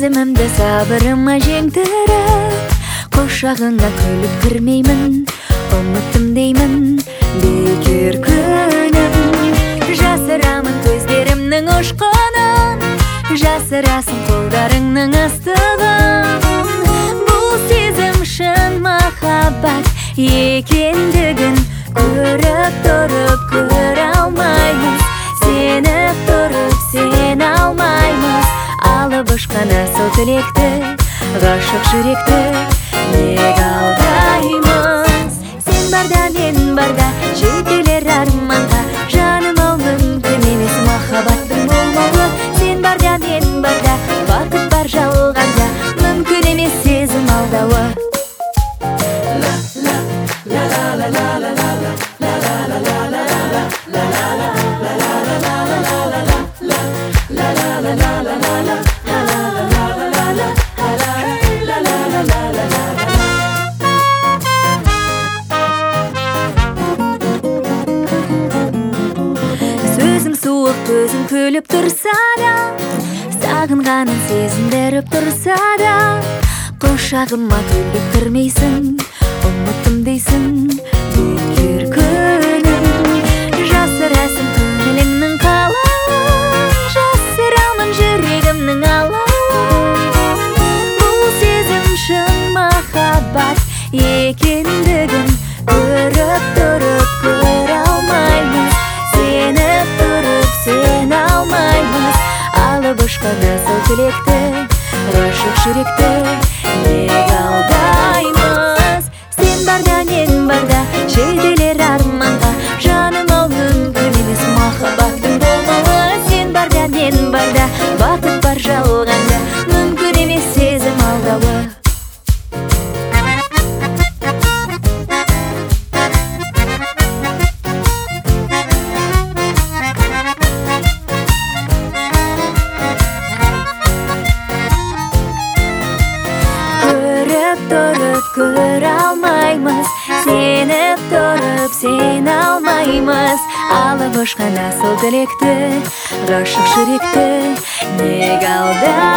сезімімді сабырыма жеңдіріп, құшағыңа күліп кірмеймін, ұмыттым деймін бекер күнім. Жасырамын көздерімнің ұшқынын, жасырасың қолдарыңның ыстығын. Бұл сезім шын махаббат екендігін көріп тұрып көре алмаймыз, сеніп тұрып сене алмаймыз. Алып ұшқан асыл тілекті, ғашық жүректі неге алдаймыз? Сен барда мен барда жетелер арманға, жаным ау мүмкін емес махаббаттың болмауы. Сен барда мен барда бақыт бар жалғанда, мүмкін емес сезім алдауы. Сөзің суық, көзің күліп тұрса да, сағынғанын сезіндіріп тұрса да, құшағыма күліп кірмейсің, ұмыттым дейсің бекер күнім. Жасырасың көңіліңнің қалауын, жасырамын жүрегімнің алауын. Бұл сезім шын махаббат екендігін көріп тұрып көре алмаймыз, сеніп тұрып сене алмаймыз. Алып ұшқан асыл тілекті, ғашық жүректі неге алдаймыз? Сен барда мен барда жетелер арманға, жаным ау мүмкін емес махаббаттың болмауы. Сен барда мен барда бақыт бар жалғанда, мүмкін емес сезім алдауы. Көріп тұрып көре алмаймыз, сеніп тұрып сене алмаймыз. Алып ұшқан асыл тілекті, ғашық жүректі неге алдаймыз?